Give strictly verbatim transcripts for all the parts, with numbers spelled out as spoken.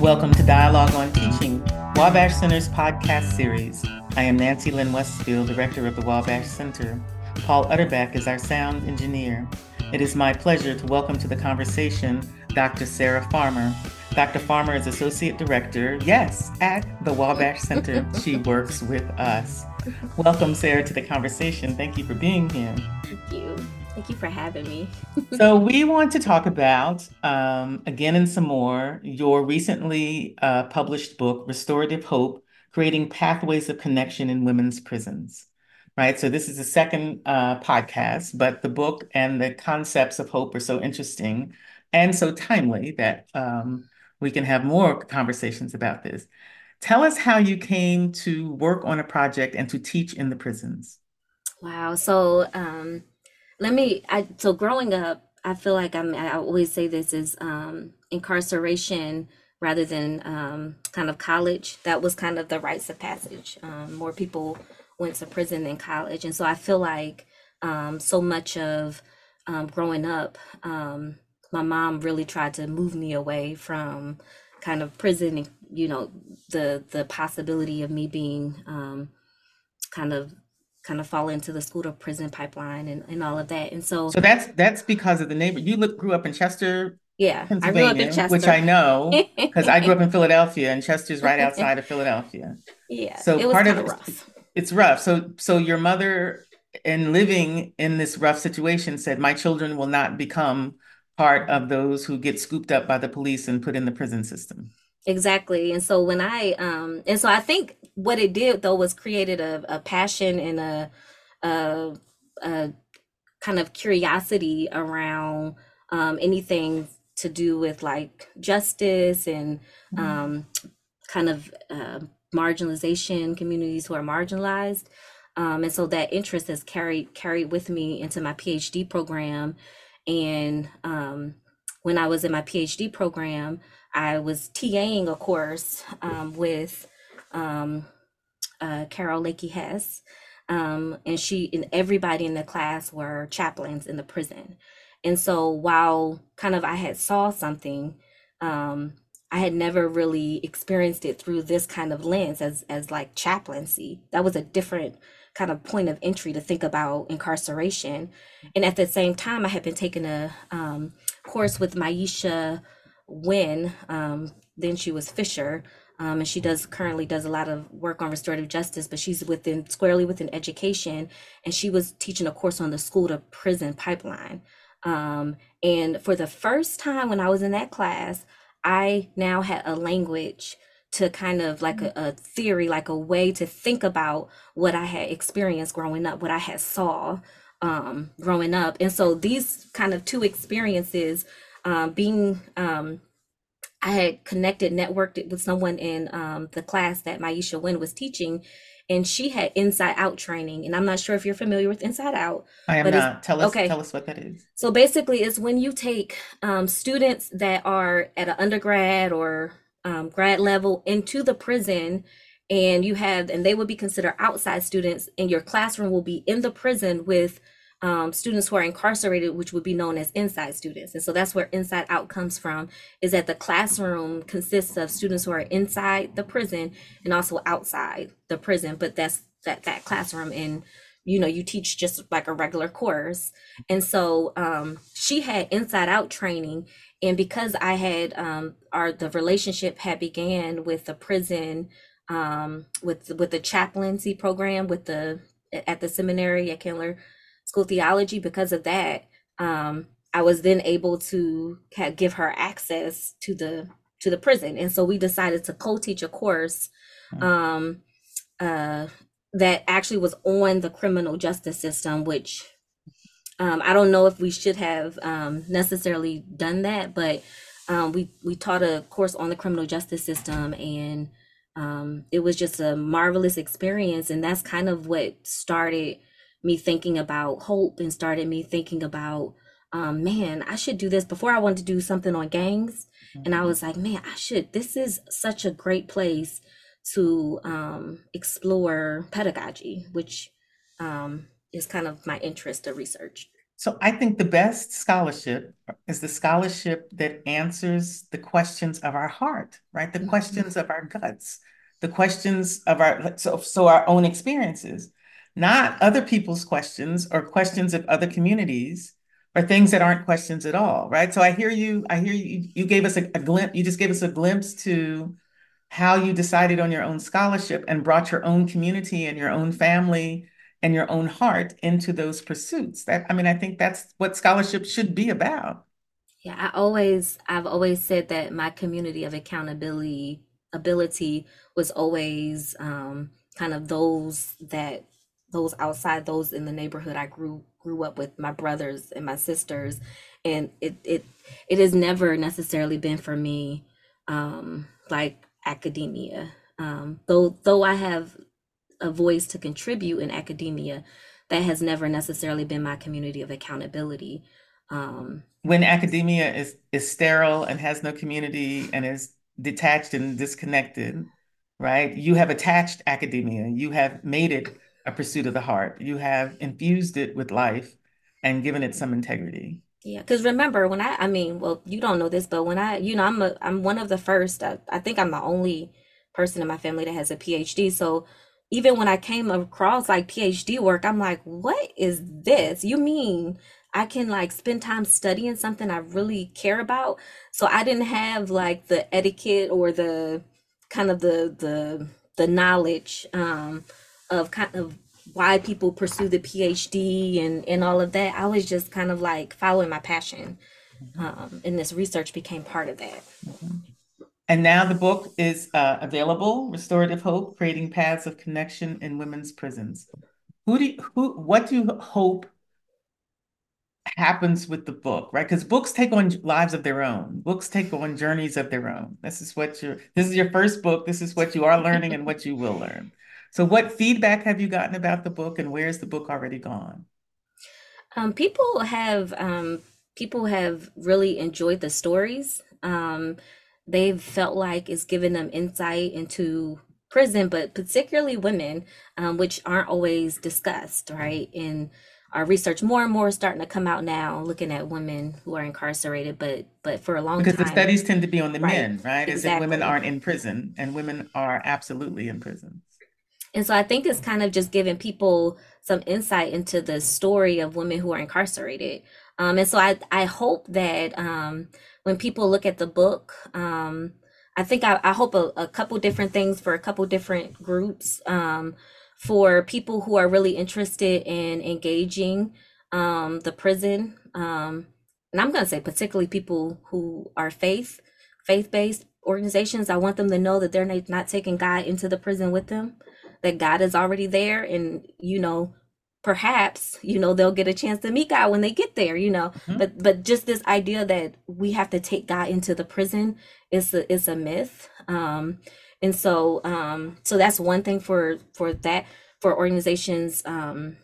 Welcome to Dialogue on Teaching, Wabash Center's podcast series. I am Nancy Lynn Westfield, Director of the Wabash Center. Paul Utterback is our sound engineer. It is my pleasure to welcome to the conversation Doctor Sarah Farmer. Doctor Farmer is Associate Director, yes, at the Wabash Center. She works with us. Welcome, Sarah, to the conversation. Thank you for being here. Thank you. Thank you for having me. So we want to talk about, um, again and some more, your recently uh, published book, Restorative Hope, Creating Pathways of Connection in Women's Prisons, right? So this is the second uh, podcast, but the book and the concepts of hope are so interesting and so timely that um, we can have more conversations about this. Tell us how you came to work on a project and to teach in the prisons. Wow. So, um, let me, I, so growing up, I feel like I'm, I always say this is, um, incarceration rather than, um, kind of college. That was kind of the rites of passage. Um, more people went to prison than college. And so I feel like, um, so much of, um, growing up, um, my mom really tried to move me away from kind of prison and, you know, the, the possibility of me being, um, kind of kind of fall into the school to prison pipeline and, and all of that. And so, So that's that's because of the neighbor. You look, grew up in Chester, yeah, I grew up in Pennsylvania, which Chester. I know because I grew up in Philadelphia, and Chester's right outside of Philadelphia. Yeah, So it was part kind of of it, rough. it's rough. So so your mother, in living in this rough situation, said, "My children will not become part of those who get scooped up by the police and put in the prison system." Exactly. And so when I um and so I think what it did though was created a, a passion and a, a a kind of curiosity around um anything to do with like justice and um kind of uh, marginalization, communities who are marginalized. Um, and so that interest has carried carried with me into my PhD program. And um, when I was in my PhD program, I was TAing a course um, with um, uh, Carol Lakey Hess. Um, and she and everybody in the class were chaplains in the prison. And so while kind of I had saw something, um, I had never really experienced it through this kind of lens as as like chaplaincy. That was a different kind of point of entry to think about incarceration. And at the same time, I had been taking a um, course with Maisha Wynn. Um, then she was Fisher, um, and she does currently does a lot of work on restorative justice, but she's within squarely within education, and she was teaching a course on the school to prison pipeline. Um, and for the first time when I was in that class, I now had a language to kind of like a, a theory, like a way to think about what I had experienced growing up, what I had saw um, growing up. And so these kind of two experiences, um, being um, I had connected, networked with someone in um, the class that Maisha Wynn was teaching, and she had Inside Out training. And I'm not sure if you're familiar with Inside Out, I am but it's not. Tell us okay. tell us what that is. So basically, it's when you take um, students that are at an undergrad or um, grad level into the prison, and you have, and they would be considered outside students, and your classroom will be in the prison with um, students who are incarcerated, which would be known as inside students. And so that's where Inside Out comes from, is that the classroom consists of students who are inside the prison and also outside the prison, but that's that that classroom in, you know, you teach just like a regular course. And so um, she had Inside Out training. And because I had um, our the relationship had began with the prison, um, with with the chaplaincy program with the at the seminary at Candler School of Theology, because of that, um, I was then able to ha- give her access to the to the prison. And so we decided to co-teach a course um, uh, that actually was on the criminal justice system, which um, I don't know if we should have um, necessarily done that, but um, we we taught a course on the criminal justice system, and um, it was just a marvelous experience. And that's kind of what started me thinking about hope and started me thinking about, um, man, I should do this. Before I wanted to do something on gangs, and I was like, man, I should. This is such a great place to um, explore pedagogy, which um, is kind of my interest to research. So I think the best scholarship is the scholarship that answers the questions of our heart, right? The Mhm. questions of our guts, the questions of our so, so our own experiences, not other people's questions or questions of other communities or things that aren't questions at all, right? So I hear you, I hear you, you gave us a, a glimpse, you just gave us a glimpse to how you decided on your own scholarship and brought your own community and your own family and your own heart into those pursuits. That, I mean, I think that's what scholarship should be about. Yeah, I always I've always said that my community of accountability ability was always um, kind of those that those outside those in the neighborhood I grew grew up with, my brothers and my sisters, and it it it has never necessarily been for me um, like academia. Um, though though I have a voice to contribute in academia, that has never necessarily been my community of accountability. Um, When academia is is sterile and has no community and is detached and disconnected, right? You have attached academia. You have made it a pursuit of the heart. You have infused it with life and given it some integrity. Yeah, because remember when I, I mean, well, you don't know this, but when I, you know, I'm a, I'm one of the first. I, I think I'm the only person in my family that has a PhD. So even when I came across like PhD work, I'm like, what is this? You mean I can like spend time studying something I really care about? So I didn't have like the etiquette or the kind of the the the knowledge um of kind of why people pursue the PhD and and all of that. I was just kind of like following my passion, Mhm, um, and this research became part of that. mhm. And now the book is uh, available, Restorative Hope, Creating Paths of Connection in Women's Prisons. Who do you, who, what do you hope happens with the book, right? Because books take on lives of their own. Books take on journeys of their own. This is what you're, this is your first book. This is what you are learning and what you will learn. So what feedback have you gotten about the book and where's the book already gone? Um, people have um, people have really enjoyed the stories. Um, they've felt like it's given them insight into prison, but particularly women, um, which aren't always discussed, right? In our research, more and more is starting to come out now, looking at women who are incarcerated, but but for a long Because the time, studies tend to be on the right? men, right? As if women Exactly. aren't in prison, and women are absolutely in prison. And so I think it's kind of just giving people some insight into the story of women who are incarcerated. Um, and so I, I hope that um, when people look at the book, um, I think I, I hope a, a couple different things for a couple different groups. Um, for people who are really interested in engaging um, the prison. Um, and I'm going to say particularly people who are faith, faith-based organizations. I want them to know that they're not taking God into the prison with them, that God is already there, and you know perhaps you know they'll get a chance to meet God when they get there, you know Mhm. but but just this idea that we have to take God into the prison is a, is a myth. Um and so um so that's one thing for for that, for organizations, um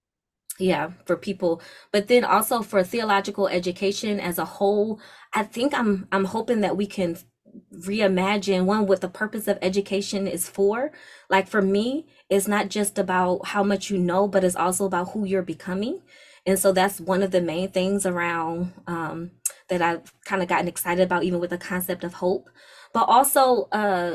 yeah, for people, but then also for theological education as a whole. I think i'm i'm hoping that we can reimagine one what the purpose of education is for. Like for me, it's not just about how much you know, but it's also about who you're becoming. And so that's one of the main things around um, that I've kind of gotten excited about, even with the concept of hope. But also, uh,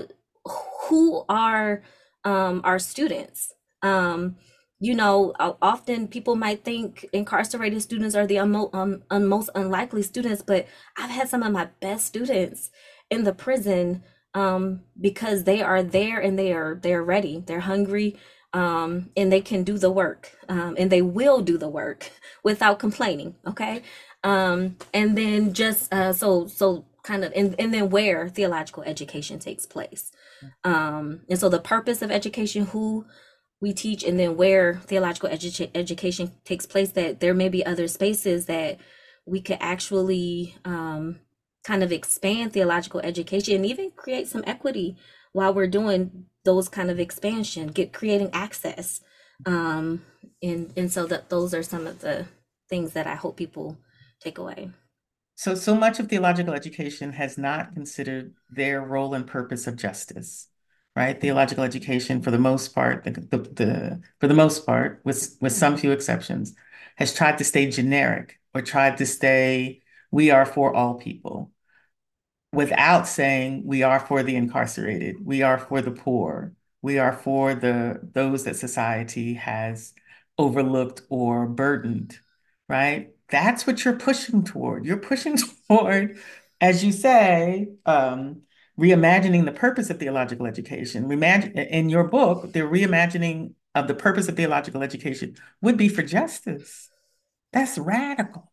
who are um, our students? Um, you know, uh, often people might think incarcerated students are the unmo- um, un- most unlikely students, but I've had some of my best students in the prison, um, because they are there and they are they're ready, they're hungry, um, and they can do the work, um, and they will do the work without complaining. Okay, um, and then just uh, so so kind of and, and then where theological education takes place, um, and so the purpose of education, who we teach, and then where theological edu- education takes place, that there may be other spaces that we could actually um, kind of expand theological education and even create some equity while we're doing those kind of expansion, get creating access, um, and and so that those are some of the things that I hope people take away. So, so much of theological education has not considered their role and purpose of justice, right? Theological education, for the most part, the, the, the for the most part, with with some few exceptions, has tried to stay generic or tried to stay, we are for all people, without saying we are for the incarcerated, we are for the poor, we are for the those that society has overlooked or burdened, right? That's what you're pushing toward. You're pushing toward, as you say, um, reimagining the purpose of theological education. Reimagine, in your book, the reimagining of the purpose of theological education would be for justice. That's radical.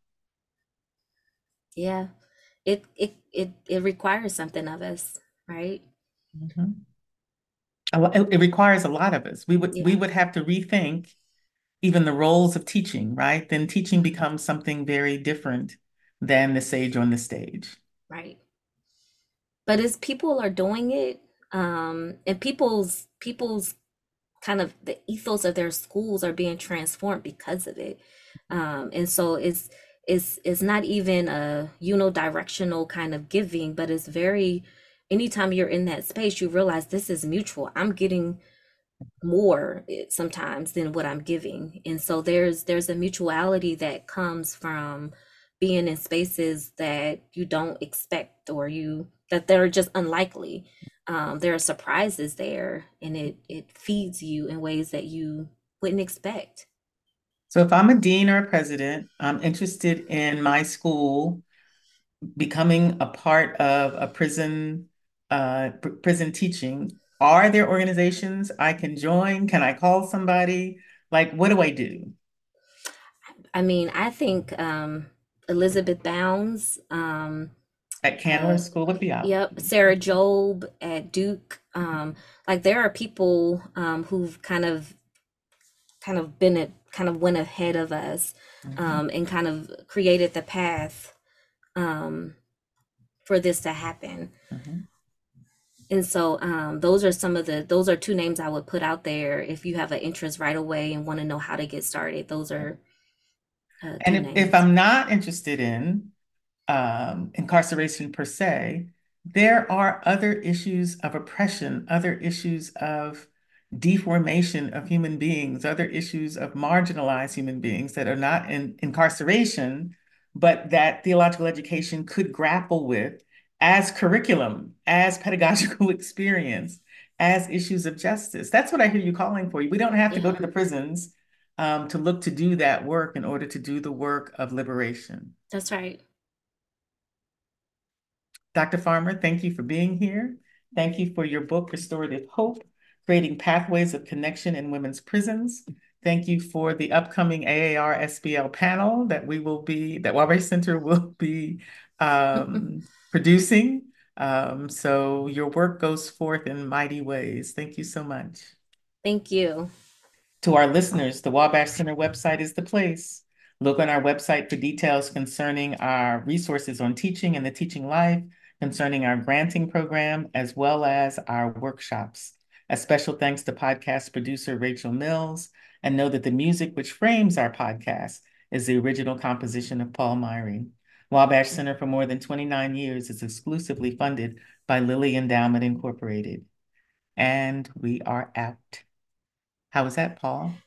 Yeah. It it it it requires something of us, right? Mhm. A lo- It, it requires a lot of us. We would we Yeah, would have to rethink even the roles of teaching, right? Then teaching becomes something very different than the sage on the stage. right. But as people are doing it, um, and people's people's kind of the ethos of their schools are being transformed because of it. Um, and so it's it's it's not even a unidirectional kind of giving, but it's very anytime you're in that space, you realize this is mutual. I'm getting more eh, sometimes than what I'm giving. And so there's there's a mutuality that comes from being in spaces that you don't expect or you that they're just unlikely. Um, there are surprises there and it it feeds you in ways that you wouldn't expect. So if I'm a dean or a president, I'm interested in my school becoming a part of a prison uh, pr- prison teaching. Are there organizations I can join? Can I call somebody? Like, what do I do? I mean, I think um, Elizabeth Bounds, um, At Candler uh, School of yep, Theology. Sarah Job at Duke. Um, like there are people um, who've kind of kind of been a, kind of went ahead of us Mhm, um, and kind of created the path um, for this to happen. mhm. And so um, those are some of the those are two names I would put out there if you have an interest right away and want to know how to get started. Those are uh, And two if, if names. I'm not interested in um, incarceration per se, there are other issues of oppression, other issues of deformation of human beings, other issues of marginalized human beings that are not in incarceration, but that theological education could grapple with as curriculum, as pedagogical experience, as issues of justice. That's what I hear you calling for. We don't have to go Yeah, to the prisons um, to look to do that work in order to do the work of liberation. that's right. Doctor Farmer, thank you for being here. Thank you for your book, Restorative Hope, Creating Pathways of Connection in Women's Prisons. Thank you for the upcoming A A R S B L panel that we will be, that Wabash Center will be um, producing. Um, so your work goes forth in mighty ways. Thank you so much. Thank you. To our listeners, the Wabash Center website is the place. Look on our website for details concerning our resources on teaching and the teaching life, concerning our granting program, as well as our workshops. A special thanks to podcast producer Rachel Mills, and know that the music which frames our podcast is the original composition of Paul Myrie. Wabash Center for more than twenty-nine years is exclusively funded by Lilly Endowment Incorporated. And we are out. How was that, Paul?